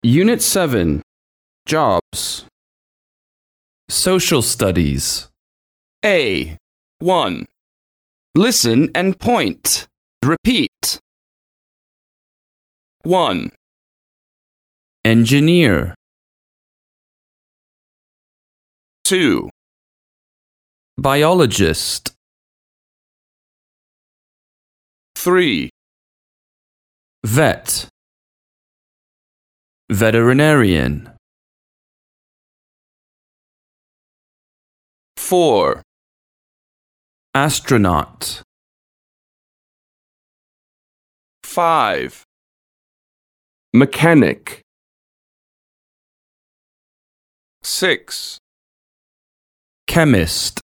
Unit 7. Jobs. Social Studies. A. 1. Listen and point. Repeat. 1, Engineer. 2, Biologist. 3, Vet. Veterinarian. 4, Astronaut. 5, mechanic. 6, Chemist.